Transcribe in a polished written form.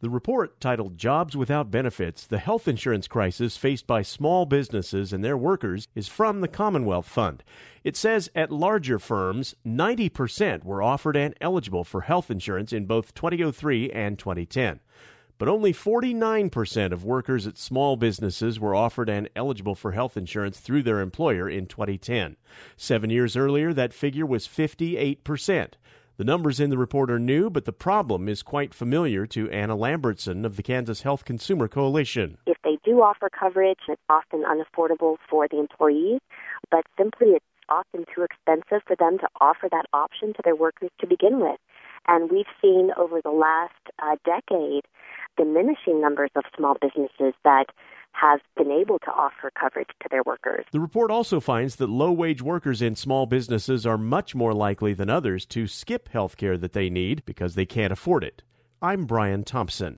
The report, titled Jobs Without Benefits, the health insurance crisis faced by small businesses and their workers, is from the Commonwealth Fund. It says at larger firms, 90% were offered and eligible for health insurance in both 2003 and 2010. But only 49% of workers at small businesses were offered and eligible for health insurance through their employer in 2010. 7 years earlier, that figure was 58%. The numbers in the report are new, but the problem is quite familiar to Anna Lambertson of the Kansas Health Consumer Coalition. If they do offer coverage, it's often unaffordable for the employees, but simply it's often too expensive for them to offer that option to their workers to begin with. And we've seen over the last decade diminishing numbers of small businesses that have been able to offer coverage to their workers. The report also finds that low-wage workers in small businesses are much more likely than others to skip health care that they need because they can't afford it. I'm Brian Thompson.